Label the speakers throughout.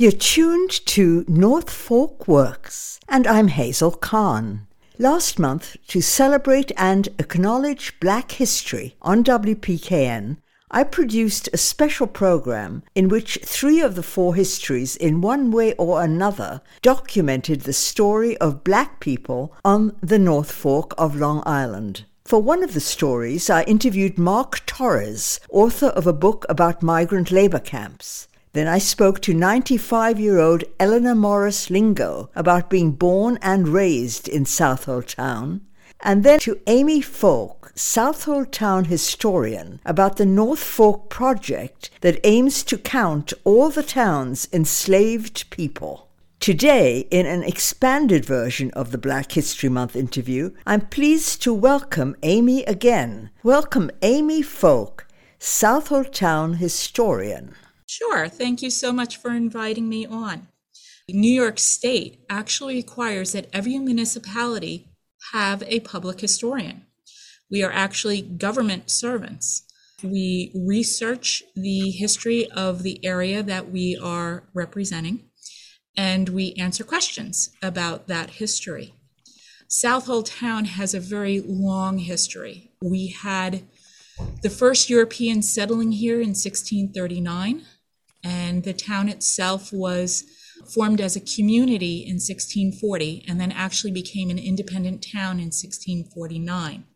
Speaker 1: You're tuned to North Fork Works, and I'm Hazel Khan. Last month, to celebrate and acknowledge Black history on WPKN, I produced a special program in which 3 of the 4 histories, in one way or another, documented the story of Black people on the North Fork of Long Island. For one of the stories, I interviewed Mark Torres, author of a book about migrant labor camps. Then I spoke to 95-year-old Eleanor Morris Lingo about being born and raised in Southold Town, and then to Amy Folk, Southold Town historian, about the North Fork project that aims to count all the town's enslaved people. Today, in an expanded version of the Black History Month interview, I'm pleased to welcome Amy again. Welcome Amy Folk, Southold Town historian.
Speaker 2: Sure. Thank you so much for inviting me on. New York State actually requires that every municipality have a public historian. We are actually government servants. We research the history of the area that we are representing, and we answer questions about that history. Southold Town has a very long history. We had the first Europeans settling here in 1639. And the town itself was formed as a community in 1640 and then actually became an independent town in 1649.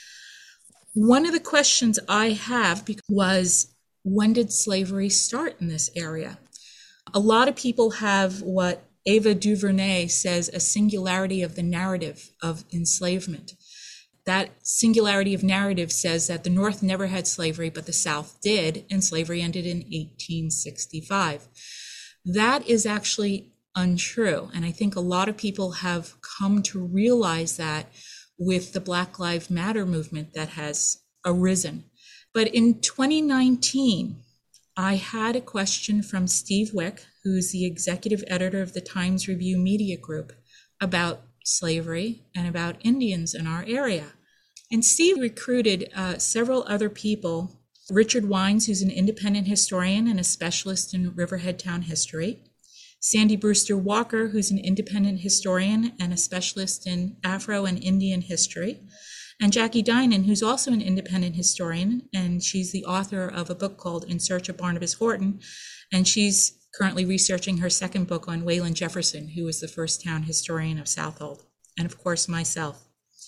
Speaker 2: One of the questions I have was, when did slavery start in this area? A lot of people have what Ava DuVernay says a singularity of the narrative of enslavement. That singularity of narrative says that the North never had slavery, but the South did, and slavery ended in 1865. That is actually untrue, and I think a lot of people have come to realize that with the Black Lives Matter movement that has arisen. But in 2019, I had a question from Steve Wick, who's the executive editor of the Times Review Media Group, about slavery and about Indians in our area. And Steve recruited several other people, Richard Wines, who's an independent historian and a specialist in Riverhead Town history, Sandy Brewster Walker, who's an independent historian and a specialist in Afro and Indian history, and Jackie Dinan, who's also an independent historian, and she's the author of a book called In Search of Barnabas Horton, and she's currently researching her second book on Waylon Jefferson, who was the first town historian of Southold, and of course myself.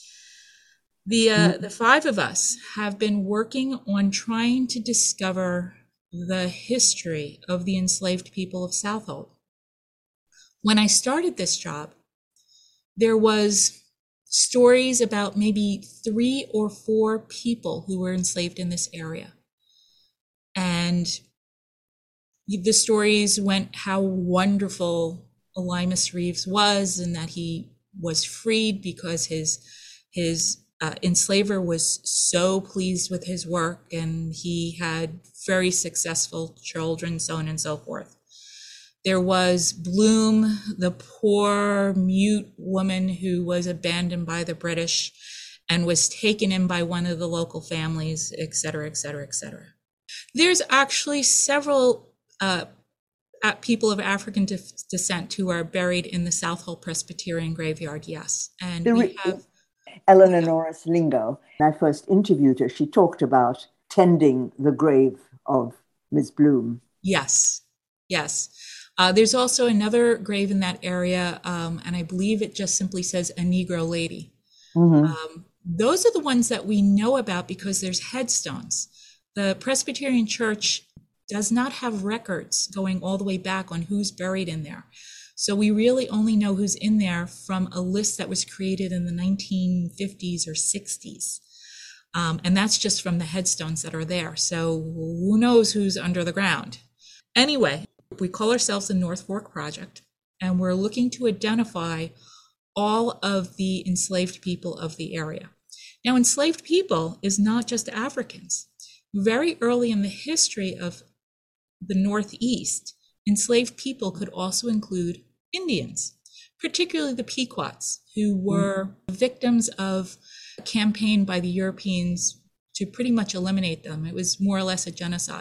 Speaker 2: The 5 of us have been working on trying to discover the history of the enslaved people of Southold. When I started this job, there was stories about maybe 3 or 4 people who were enslaved in this area. And the stories went how wonderful Elimus Reeves was, and that he was freed because his enslaver was so pleased with his work, and he had very successful children, so on and so forth. There was Bloom, the poor mute woman who was abandoned by the British and was taken in by one of the local families, et cetera, et cetera, et cetera. There's actually several people of African descent who are buried in the Southold Presbyterian graveyard, yes. And we have
Speaker 1: Eleanor Morris Lingo. When I first interviewed her, she talked about tending the grave of Ms. Bloom.
Speaker 2: Yes, yes. There's also another grave in that area, and I believe it just simply says a Negro lady. Mm-hmm. Those are the ones that we know about because there's headstones. The Presbyterian Church does not have records going all the way back on who's buried in there. So we really only know who's in there from a list that was created in the 1950s or 60s. And that's just from the headstones that are there. So who knows who's under the ground? Anyway, we call ourselves the North Fork Project, and we're looking to identify all of the enslaved people of the area. Now, enslaved people is not just Africans. Very early in the history of the Northeast, enslaved people could also include Indians, particularly the Pequots, who were victims of a campaign by the Europeans to pretty much eliminate them. It was more or less a genocide.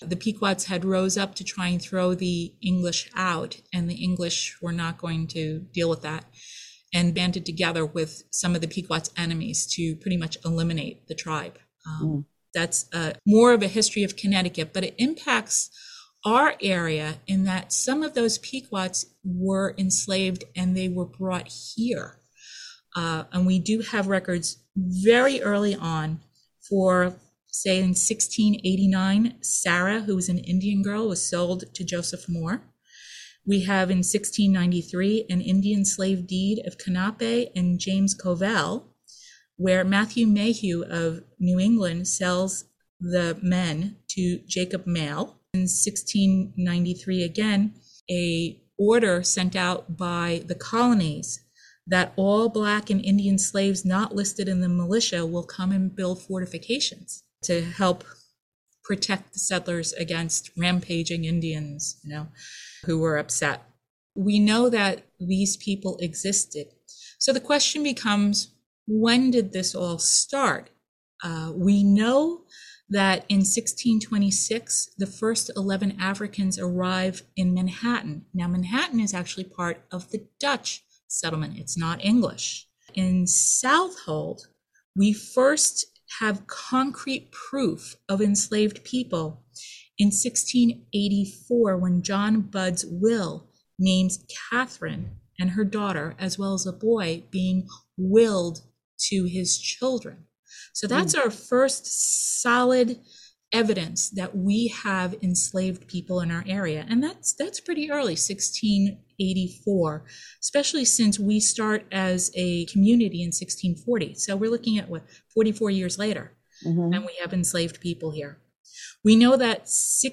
Speaker 2: the Pequots had rose up to try and throw the English out, and the English were not going to deal with that, and banded together with some of the Pequots' enemies to pretty much eliminate the tribe. That's more of a history of Connecticut, but it impacts our area in that some of those Pequots were enslaved and they were brought here. And we do have records very early on for, say, in 1689, Sarah, who was an Indian girl, was sold to Joseph Moore. We have in 1693 an Indian slave deed of Canape and James Covell, where Matthew Mayhew of New England sells the men to Jacob Mayle. In 1693 again, a order sent out by the colonies that all Black and Indian slaves not listed in the militia will come and build fortifications to help protect the settlers against rampaging Indians, who were upset. We know that these people existed. So the question becomes, when did this all start? We know that in 1626, the first 11 Africans arrive in Manhattan. Now, Manhattan is actually part of the Dutch settlement. It's not English. In Southold, we first have concrete proof of enslaved people in 1684, when John Budd's will names Catherine and her daughter, as well as a boy, being willed to his children. So that's our first solid evidence that we have enslaved people in our area. And that's pretty early, 1684, especially since we start as a community in 1640. So we're looking at 44 years later, and we have enslaved people here. We know that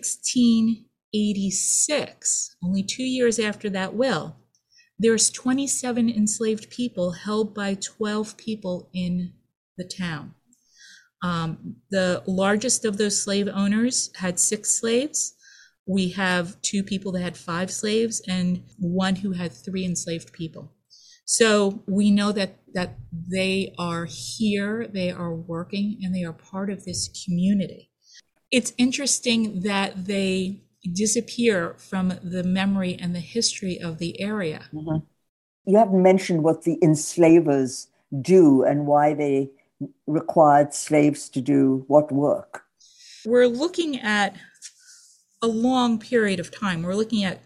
Speaker 2: 1686, only 2 years after that will, there's 27 enslaved people held by 12 people in the town. The largest of those slave owners had 6 slaves. We have 2 people that had 5 slaves and 1 who had 3 enslaved people. So we know that they are here, they are working, and they are part of this community. It's interesting that they disappear from the memory and the history of the area.
Speaker 1: You haven't mentioned what the enslavers do and why they required slaves to do what work.
Speaker 2: We're looking at a long period of time. We're looking at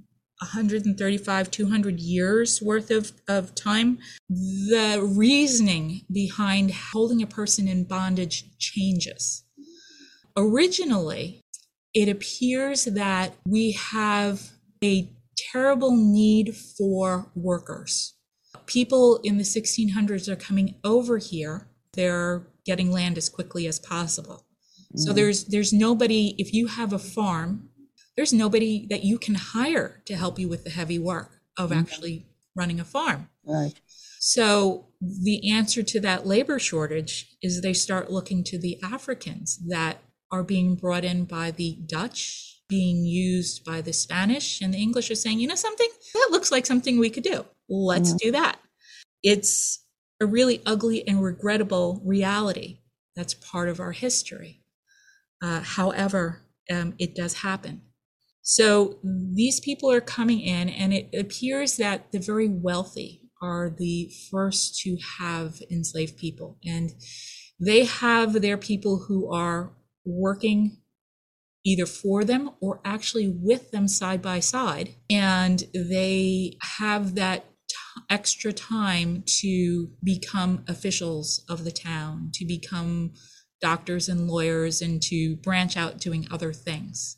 Speaker 2: 135, 200 years worth of time. The reasoning behind holding a person in bondage changes. Originally, it appears that we have a terrible need for workers. People in the 1600s are coming over here. They're getting land as quickly as possible. So there's nobody, if you have a farm, there's nobody that you can hire to help you with the heavy work of actually running a farm.
Speaker 1: Right.
Speaker 2: So the answer to that labor shortage is they start looking to the Africans that are being brought in by the Dutch, being used by the Spanish, and the English are saying, something, that looks like something we could do. Let's do that. It's a really ugly and regrettable reality. That's part of our history. However, it does happen. So these people are coming in, and it appears that the very wealthy are the first to have enslaved people. And they have their people who are working either for them or actually with them side by side. And they have that extra time to become officials of the town, to become doctors and lawyers, and to branch out doing other things.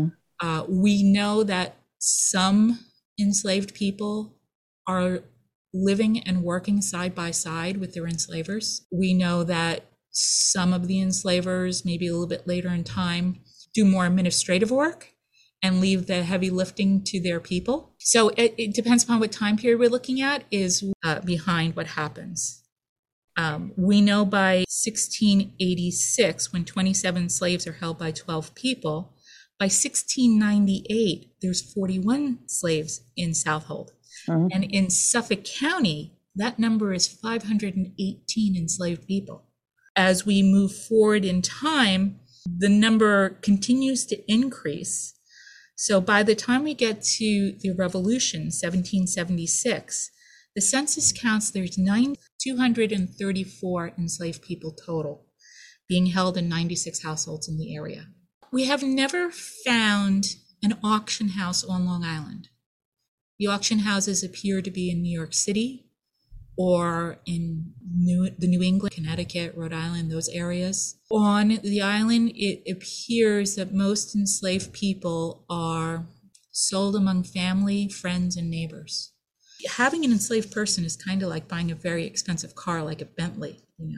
Speaker 2: We know that some enslaved people are living and working side by side with their enslavers. We know that some of the enslavers, maybe a little bit later in time, do more administrative work and leave the heavy lifting to their people. So it depends upon what time period we're looking at is behind what happens. We know by 1686, when 27 slaves are held by 12 people, by 1698, there's 41 slaves in Southold. And in Suffolk County, that number is 518 enslaved people. As we move forward in time, The number continues to increase. So by the time we get to the Revolution, 1776, the census counts there's 234 enslaved people total being held in 96 households in the area. We have never found an auction house on Long Island. The auction houses appear to be in New York City or in the New England, Connecticut, Rhode Island, those areas. On the island, it appears that most enslaved people are sold among family, friends, and neighbors. Having an enslaved person is kind of like buying a very expensive car like a Bentley,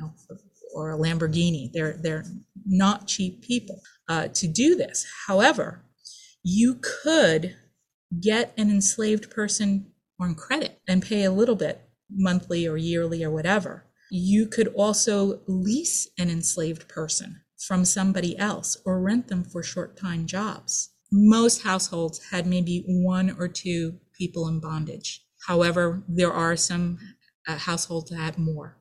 Speaker 2: or a Lamborghini. They're not cheap people to do this. However, you could get an enslaved person on credit and pay a little bit monthly or yearly or whatever. You could also lease an enslaved person from somebody else or rent them for short-time jobs. Most households had maybe one or two people in bondage. However, there are some households that had more.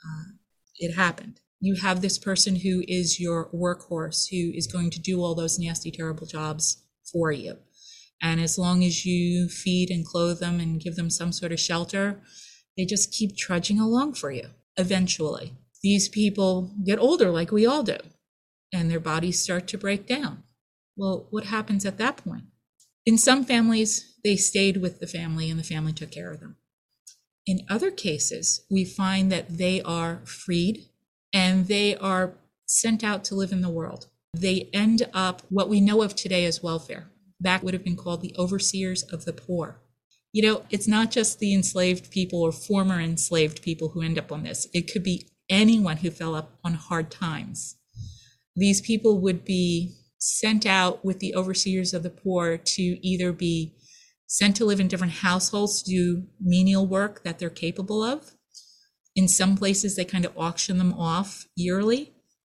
Speaker 2: It happened. You have this person who is your workhorse, who is going to do all those nasty, terrible jobs for you. And as long as you feed and clothe them and give them some sort of shelter, they just keep trudging along for you. Eventually, these people get older like we all do, and their bodies start to break down. Well, what happens at that point? In some families, they stayed with the family and the family took care of them. In other cases, we find that they are freed and they are sent out to live in the world. They end up what we know of today as welfare. Back would have been called the overseers of the poor. It's not just the enslaved people or former enslaved people who end up on this. It could be anyone who fell up on hard times. These people would be sent out with the overseers of the poor to either be sent to live in different households to do menial work that they're capable of. In some places, they kind of auction them off yearly,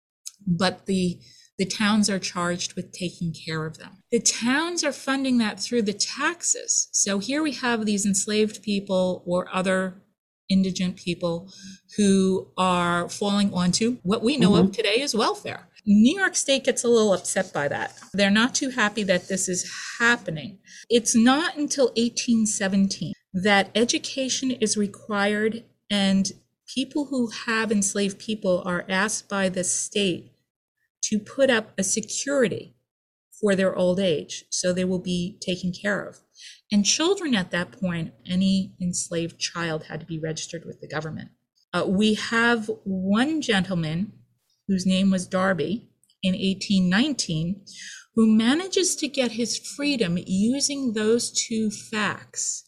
Speaker 2: but the towns are charged with taking care of them. The towns are funding that through the taxes. So here we have these enslaved people or other indigent people who are falling onto what we know of today as welfare. New York State gets a little upset by that. They're not too happy that this is happening. It's not until 1817 that education is required and people who have enslaved people are asked by the state to put up a security for their old age, so they will be taken care of. And children at that point, any enslaved child had to be registered with the government. We have one gentleman whose name was Darby in 1819, who manages to get his freedom using those two facts.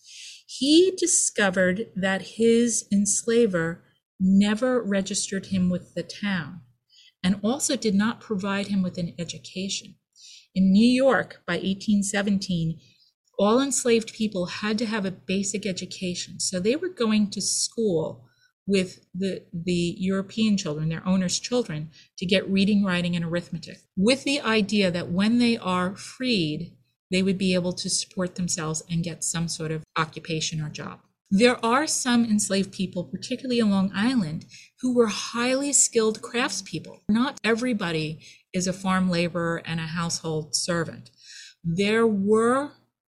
Speaker 2: He discovered that his enslaver never registered him with the town and also did not provide him with an education. In New York, by 1817, all enslaved people had to have a basic education. So they were going to school with the European children, their owners' children, to get reading, writing, and arithmetic, with the idea that when they are freed, they would be able to support themselves and get some sort of occupation or job. There are some enslaved people, particularly on Long Island, who were highly skilled craftspeople. Not everybody is a farm laborer and a household servant. There were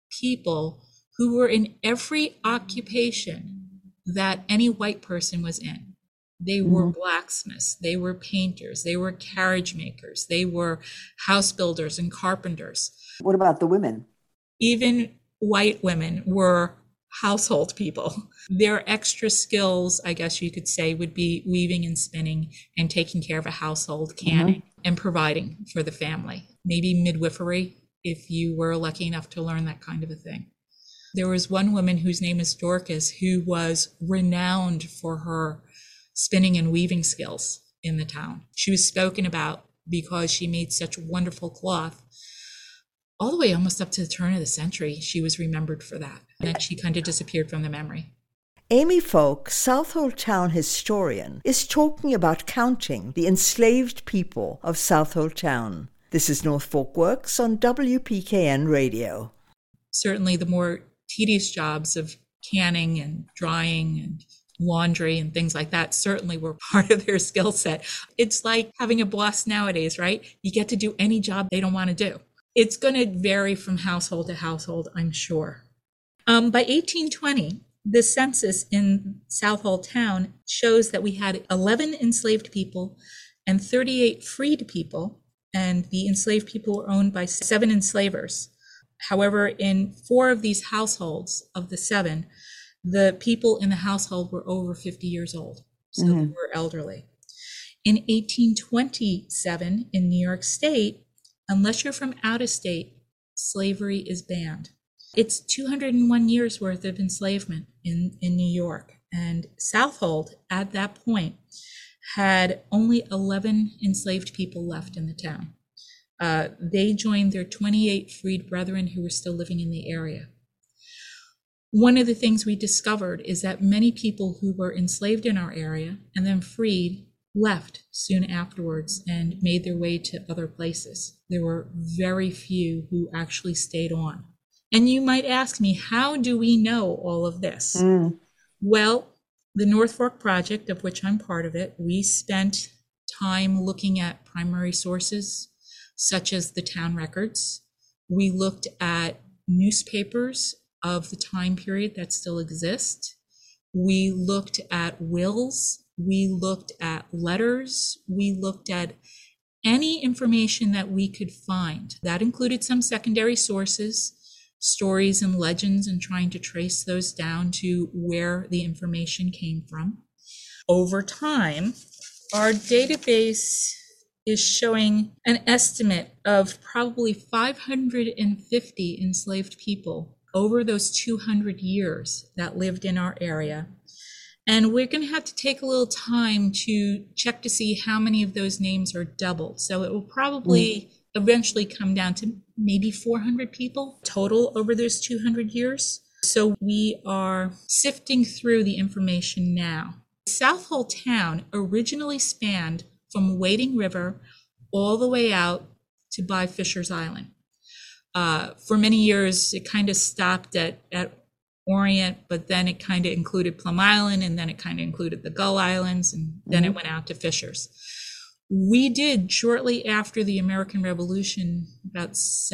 Speaker 2: people who were in every occupation that any white person was in. They were blacksmiths, they were painters, they were carriage makers, they were house builders and carpenters.
Speaker 1: What about the women?
Speaker 2: Even white women were household people. Their extra skills, I guess you could say, would be weaving and spinning and taking care of a household, canning and providing for the family. Maybe midwifery, if you were lucky enough to learn that kind of a thing. There was one woman whose name is Dorcas, who was renowned for her spinning and weaving skills in the town. She was spoken about because she made such wonderful cloth. All the way almost up to the turn of the century, she was remembered for that. And then she kind of disappeared from the memory.
Speaker 1: Amy Folk, Southold Town historian, is talking about counting the enslaved people of Southold Town. This is North Fork Works on WPKN Radio.
Speaker 2: Certainly the more tedious jobs of canning and drying and laundry and things like that certainly were part of their skill set. It's like having a boss nowadays, right? You get to do any job they don't want to do. It's going to vary from household to household, I'm sure. By 1820, the census in Southold town shows that we had 11 enslaved people and 38 freed people, and the enslaved people were owned by 7 enslavers. However, in 4 of these households of the 7, the people in the household were over 50 years old, so they were elderly. In 1827, in New York State, unless you're from out of state, slavery is banned. It's 201 years worth of enslavement in New York. And Southold, at that point, had only 11 enslaved people left in the town. They joined their 28 freed brethren who were still living in the area. One of the things we discovered is that many people who were enslaved in our area and then freed left soon afterwards and made their way to other places. There were very few who actually stayed on. And you might ask me, how do we know all of this? Well, the North Fork Project, of which I'm part of it, we spent time looking at primary sources, such as the town records. We looked at newspapers of the time period that still exist. We looked at wills. We looked at letters. We looked at any information that we could find. That included some secondary sources, stories and legends, and trying to trace those down to where the information came from. Over time, our database is showing an estimate of probably 550 enslaved people over those 200 years that lived in our area. And we're going to have to take a little time to check to see how many of those names are doubled. So it will probably eventually come down to maybe 400 people total over those 200 years. So we are sifting through the information now. Southold town originally spanned from Wading River all the way out to by Fisher's Island. For many years, it kind of stopped at Orient, but then it kind of included Plum Island, and then it kind of included the Gull Islands, and then it went out to Fisher's. We did, shortly after the American Revolution, about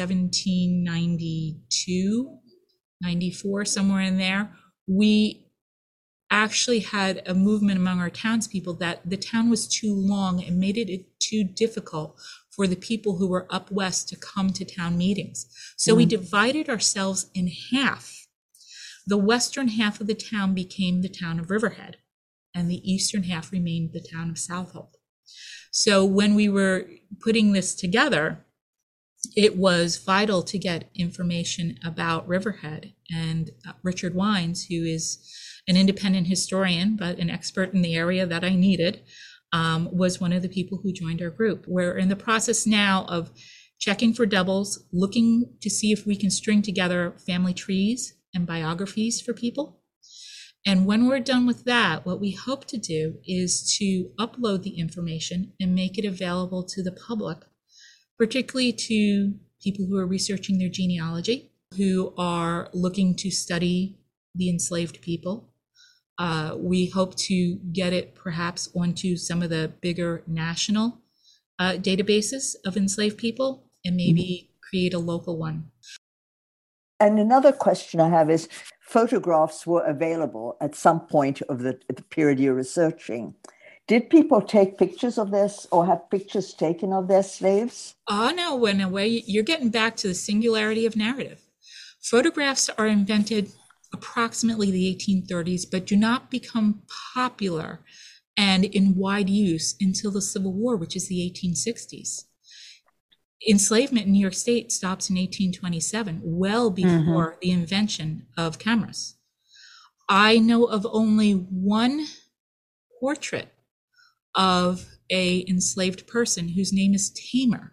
Speaker 2: 1792, 94, somewhere in there, we actually had a movement among our townspeople that the town was too long and made it too difficult for the people who were up west to come to town meetings. So we divided ourselves in half. The western half of the town became the town of Riverhead, and the eastern half remained the town of Southold. So when we were putting this together, it was vital to get information about Riverhead. And Richard Wines, who is an independent historian, but an expert in the area that I needed, was one of the people who joined our group. We're in the process now of checking for doubles, looking to see if we can string together family trees and biographies for people. And when we're done with that, what we hope to do is to upload the information and make it available to the public, particularly to people who are researching their genealogy, who are looking to study the enslaved people. We hope to get it perhaps onto some of the bigger national databases of enslaved people, and maybe create a local one.
Speaker 1: And another question I have is, photographs were available at some point of the period you're researching. Did people take pictures of this or have pictures taken of their slaves?
Speaker 2: Oh, no, in a way, you're getting back to the singularity of narrative. Photographs are invented approximately the 1830s, but do not become popular and in wide use until the Civil War, which is the 1860s. Enslavement in New York State stops in 1827, well before the invention of cameras. I know of only one portrait of a enslaved person whose name is Tamer.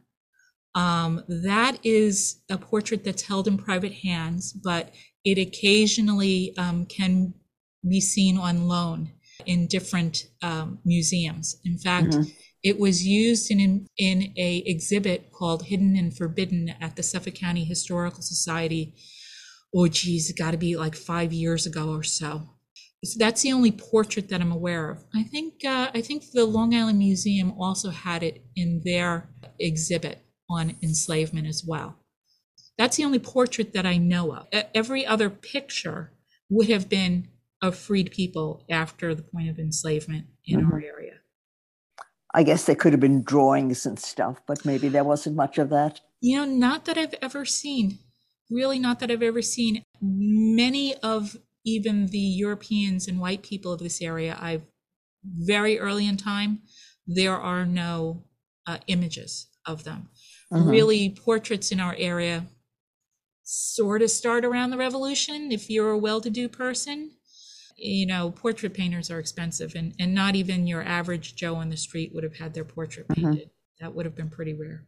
Speaker 2: That is a portrait that's held in private hands, but it occasionally can be seen on loan in different museums. In fact, it was used in a exhibit called Hidden and Forbidden at the Suffolk County Historical Society. Oh, geez, it got to be like 5 years ago or so. So that's the only portrait that I'm aware of. I think the Long Island Museum also had it in their exhibit on enslavement as well. That's the only portrait that I know of. Every other picture would have been of freed people after the point of enslavement in our area.
Speaker 1: I guess there could have been drawings and stuff, but maybe there wasn't much of that.
Speaker 2: Not that I've ever seen. Really, not that I've ever seen. Many of even the Europeans and white people of this area, very early in time, there are no images of them. Really, portraits in our area sort of start around the Revolution. If you're a well-to-do person, portrait painters are expensive, and not even your average Joe on the street would have had their portrait painted. That would have been pretty rare.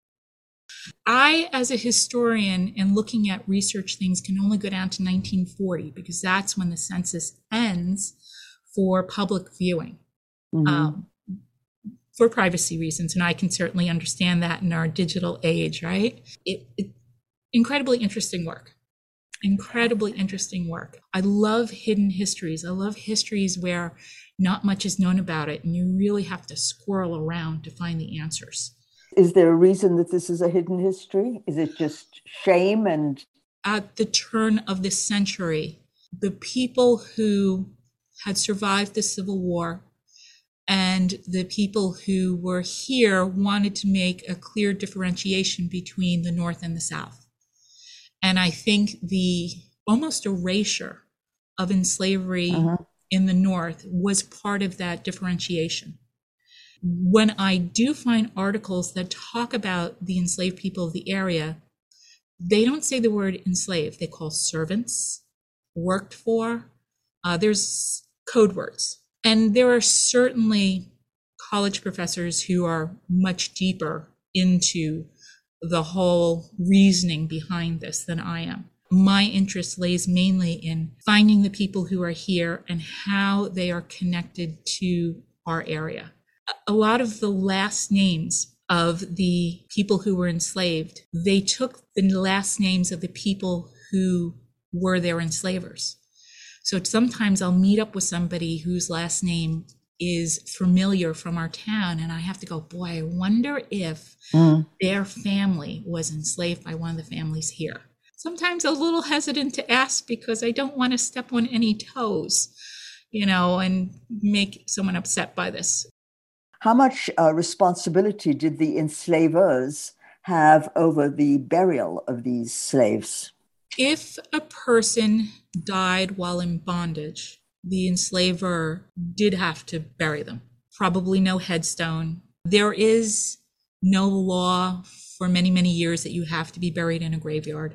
Speaker 2: I, as a historian and looking at research things, can only go down to 1940 because that's when the census ends for public viewing, for privacy reasons. And I can certainly understand that in our digital age, right? Incredibly interesting work. Incredibly interesting work. I love hidden histories. I love histories where not much is known about it, and you really have to squirrel around to find the answers.
Speaker 1: Is there a reason that this is a hidden history? Is it just shame? And
Speaker 2: at the turn of the century, the people who had survived the Civil War and the people who were here wanted to make a clear differentiation between the North and the South. And I think the almost erasure of enslavery in the North was part of that differentiation. When I do find articles that talk about the enslaved people of the area, they don't say the word enslaved. They call servants, worked for. There's code words. And there are certainly college professors who are much deeper into the whole reasoning behind this than I am. My interest lays mainly in finding the people who are here and how they are connected to our area. A lot of the last names of the people who were enslaved, they took the last names of the people who were their enslavers. So sometimes I'll meet up with somebody whose last name is familiar from our town, and I have to go, boy, I wonder if their family was enslaved by one of the families here. Sometimes I'm a little hesitant to ask because I don't want to step on any toes, and make someone upset by this.
Speaker 1: How much responsibility did the enslavers have over the burial of these slaves?
Speaker 2: If a person died while in bondage, the enslaver did have to bury them. Probably no headstone. There is no law for many, many years that you have to be buried in a graveyard.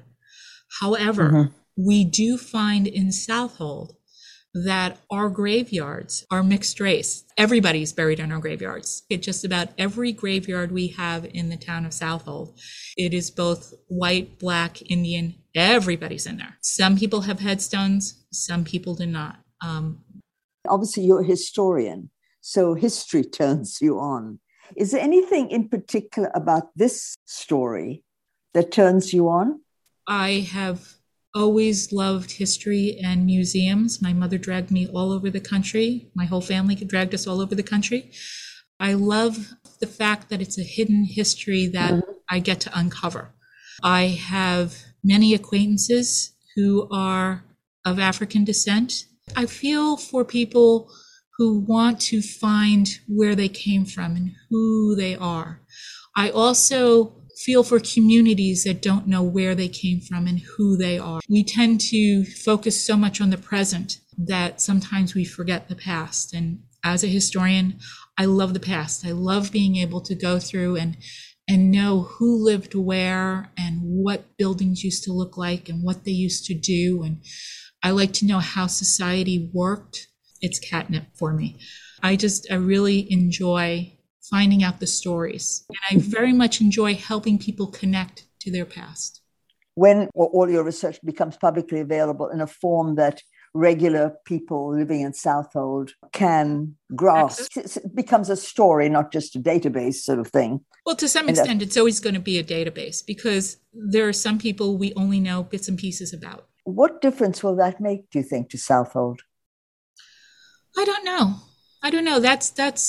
Speaker 2: However, we do find in Southold that our graveyards are mixed race. Everybody's buried in our graveyards. At just about every graveyard we have in the town of Southold, it is both white, black, Indian, everybody's in there. Some people have headstones, some people do not.
Speaker 1: Obviously, you're a historian, so history turns you on. Is there anything in particular about this story that turns you on?
Speaker 2: I have always loved history and museums. My mother dragged me all over the country. My whole family dragged us all over the country. I love the fact that it's a hidden history that I get to uncover. I have many acquaintances who are of African descent. I feel for people who want to find where they came from and who they are. I also feel for communities that don't know where they came from and who they are. We tend to focus so much on the present that sometimes we forget the past. And as a historian, I love the past. I love being able to go through and know who lived where and what buildings used to look like and what they used to do. And I like to know how society worked. It's catnip for me. I really enjoy finding out the stories. And I very much enjoy helping people connect to their past.
Speaker 1: When all your research becomes publicly available in a form that regular people living in Southold can grasp, it becomes a story, not just a database sort of thing.
Speaker 2: Well, to some extent, it's always going to be a database because there are some people we only know bits and pieces about.
Speaker 1: What difference will that make, do you think, to Southold?
Speaker 2: I don't know. That's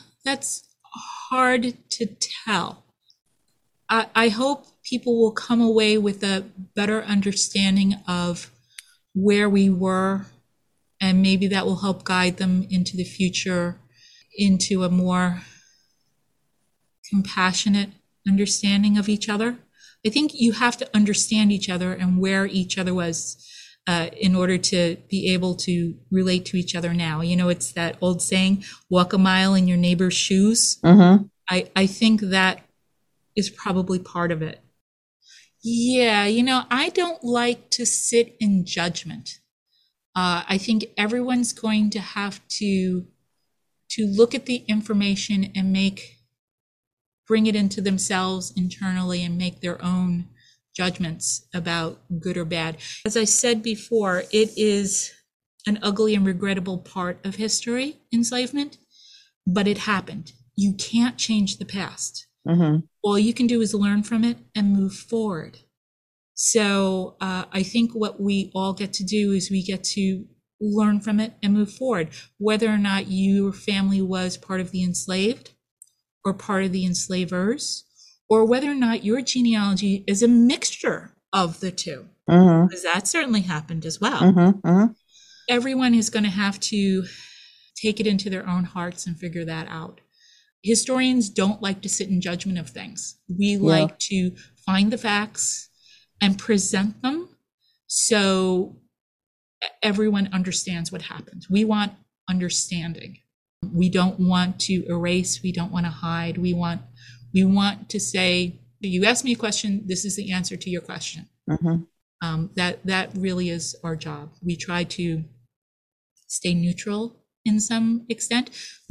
Speaker 2: hard to tell. I hope people will come away with a better understanding of where we were, and maybe that will help guide them into the future, into a more compassionate understanding of each other. I think you have to understand each other and where each other was in order to be able to relate to each other now. You know, it's that old saying, walk a mile in your neighbor's shoes.
Speaker 1: Mm-hmm.
Speaker 2: I think that is probably part of it. Yeah, you know, I don't like to sit in judgment. I think everyone's going to have to look at the information and bring it into themselves internally and make their own judgments about good or bad. As I said before, it is an ugly and regrettable part of history, enslavement, but it happened. You can't change the past.
Speaker 1: Mm-hmm.
Speaker 2: All you can do is learn from it and move forward. So I think what we all get to do is we get to learn from it and move forward, whether or not your family was part of the enslaved or part of the enslavers, or whether or not your genealogy is a mixture of the two,
Speaker 1: Mm-hmm.
Speaker 2: because that certainly happened as well.
Speaker 1: Mm-hmm. Mm-hmm.
Speaker 2: Everyone is going to have to take it into their own hearts and figure that out. Historians don't like to sit in judgment of things. We like to find the facts and present them so everyone understands what happened. We want understanding. We don't want to erase. We don't want to hide. We want to say, you asked me a question, this is the answer to your question.
Speaker 1: Mm-hmm.
Speaker 2: That really is our job. We try to stay neutral in some extent.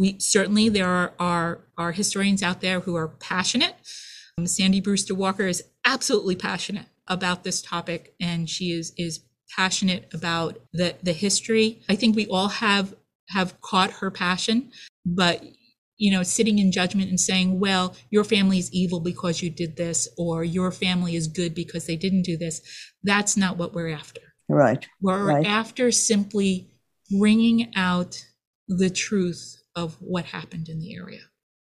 Speaker 2: There are historians out there who are passionate. Sandy Brewster Walker is absolutely passionate about this topic, and she is passionate about the history. I think we all have caught her passion, but you know, sitting in judgment and saying, well, your family is evil because you did this, or your family is good because they didn't do this, that's not what we're after.
Speaker 1: Right.
Speaker 2: We're after simply bringing out the truth of what happened in the area.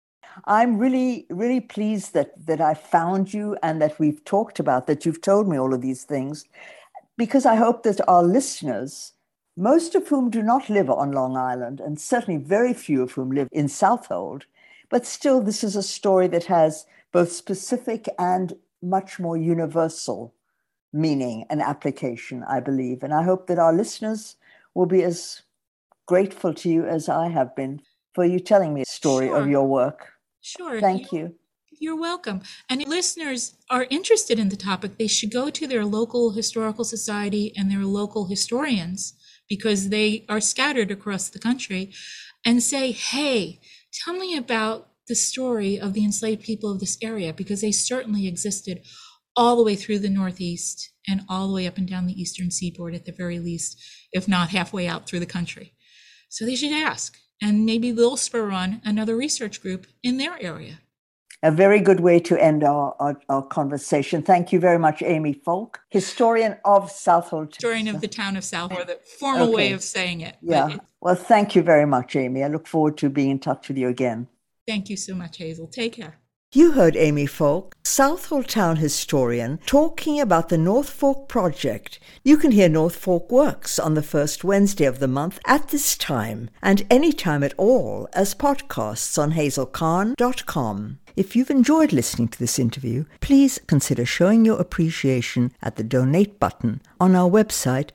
Speaker 1: I'm really, really pleased that I found you and that we've talked about, that you've told me all of these things, because I hope that our listeners, most of whom do not live on Long Island, and certainly very few of whom live in Southold, but still this is a story that has both specific and much more universal meaning and application, I believe. And I hope that our listeners will be as grateful to you as I have been for you telling me a story of your work.
Speaker 2: Sure.
Speaker 1: Thank you.
Speaker 2: You're welcome. And if listeners are interested in the topic, they should go to their local historical society and their local historians, because they are scattered across the country, and say, hey, tell me about the story of the enslaved people of this area, because they certainly existed all the way through the Northeast and all the way up and down the Eastern Seaboard at the very least, if not halfway out through the country. So they should ask, and maybe they'll spur on another research group in their area.
Speaker 1: A very good way to end our conversation. Thank you very much, Amy Folk, historian of Southold.
Speaker 2: Historian of the town of Southold, or the formal way of saying it.
Speaker 1: Yeah. Well, thank you very much, Amy. I look forward to being in touch with you again.
Speaker 2: Thank you so much, Hazel. Take care.
Speaker 1: You heard Amy Folk, Southold town historian, talking about the North Fork Project. You can hear North Fork Works on the first Wednesday of the month at this time, and any time at all as podcasts on hazelkhan.com. If you've enjoyed listening to this interview, please consider showing your appreciation at the donate button on our website,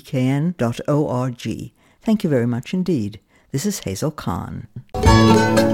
Speaker 1: wpkn.org. Thank you very much indeed. This is Hazel Khan.